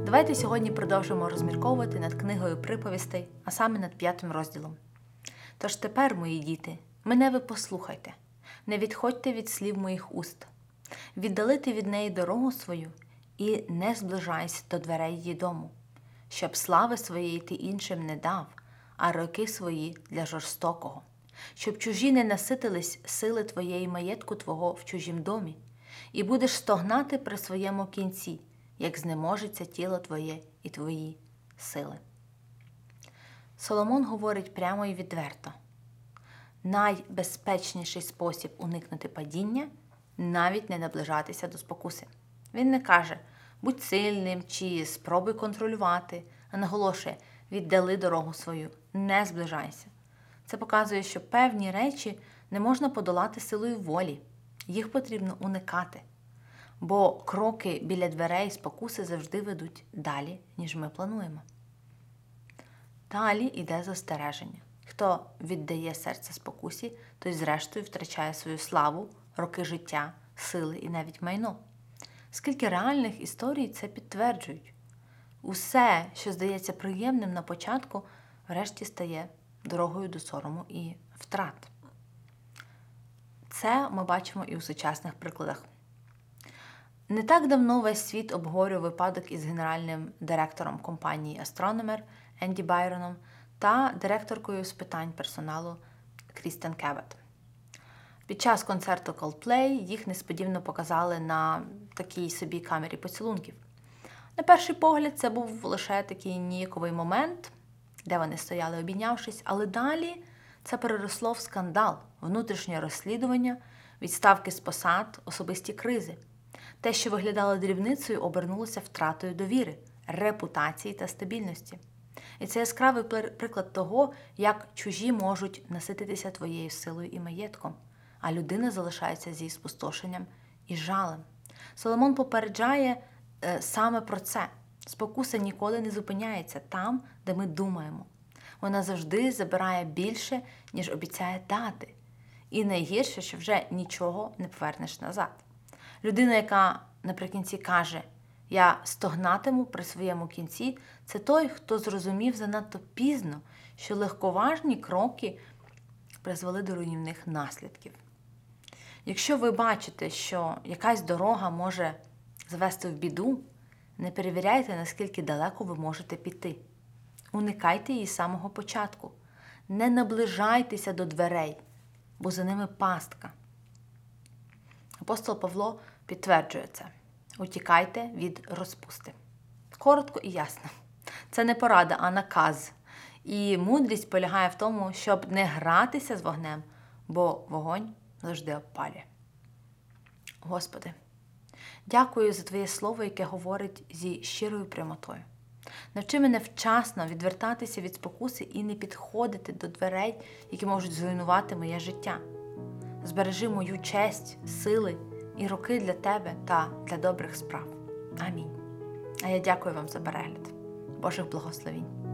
Давайте сьогодні продовжимо розмірковувати над книгою приповістей, а саме над 5 розділом. Тож тепер, мої діти, мене ви послухайте, не відходьте від слів моїх уст, віддалити від неї дорогу свою і не зближайся до дверей її дому, щоб слави своєї ти іншим не дав, а роки свої для жорстокого, щоб чужі не наситились сили твоєї маєтку твого в чужім домі, і будеш стогнати при своєму кінці, як знеможеться тіло твоє і твої сили. Соломон говорить прямо і відверто. Найбезпечніший спосіб уникнути падіння – навіть не наближатися до спокуси. Він не каже «будь сильним» чи «спробуй контролювати», а наголошує «віддали дорогу свою, не зближайся». Це показує, що певні речі не можна подолати силою волі, їх потрібно уникати. Бо кроки біля дверей спокуси завжди ведуть далі, ніж ми плануємо. Далі йде застереження. Хто віддає серце спокусі, той зрештою втрачає свою славу, роки життя, сили і навіть майно. Скільки реальних історій це підтверджують. Усе, що здається приємним на початку, врешті стає дорогою до сорому і втрат. Це ми бачимо і у сучасних прикладах. Не так давно весь світ обговорював випадок із генеральним директором компанії Astronomer Енді Байроном та директоркою з питань персоналу Крістен Кевет. Під час концерту Coldplay їх несподівано показали на такій собі камері поцілунків. На перший погляд це був лише такий ніяковий момент, де вони стояли обійнявшись, але далі це переросло в скандал, внутрішнє розслідування, відставки з посад, особисті кризи. Те, що виглядало дрібницею, обернулося втратою довіри, репутації та стабільності. І це яскравий приклад того, як чужі можуть насититися твоєю силою і маєтком, а людина залишається зі спустошенням і жалем. Соломон попереджає саме про це. Спокуса ніколи не зупиняється там, де ми думаємо. Вона завжди забирає більше, ніж обіцяє дати. І найгірше, що вже нічого не повернеш назад. Людина, яка наприкінці каже «я стогнатиму при своєму кінці», це той, хто зрозумів занадто пізно, що легковажні кроки призвели до руйнівних наслідків. Якщо ви бачите, що якась дорога може завести в біду, не перевіряйте, наскільки далеко ви можете піти. Уникайте її з самого початку. Не наближайтеся до дверей, бо за ними пастка. Апостол Павло підтверджує це. Утікайте від розпусти. Коротко і ясно. Це не порада, а наказ. І мудрість полягає в тому, щоб не гратися з вогнем, бо вогонь завжди обпалює. Господи, дякую за Твоє слово, яке говорить зі щирою прямотою. Навчи мене вчасно відвертатися від спокуси і не підходити до дверей, які можуть зруйнувати моє життя. Збережи мою честь, сили і роки для Тебе та для добрих справ. Амінь. А я дякую вам за перегляд. Божих благословінь.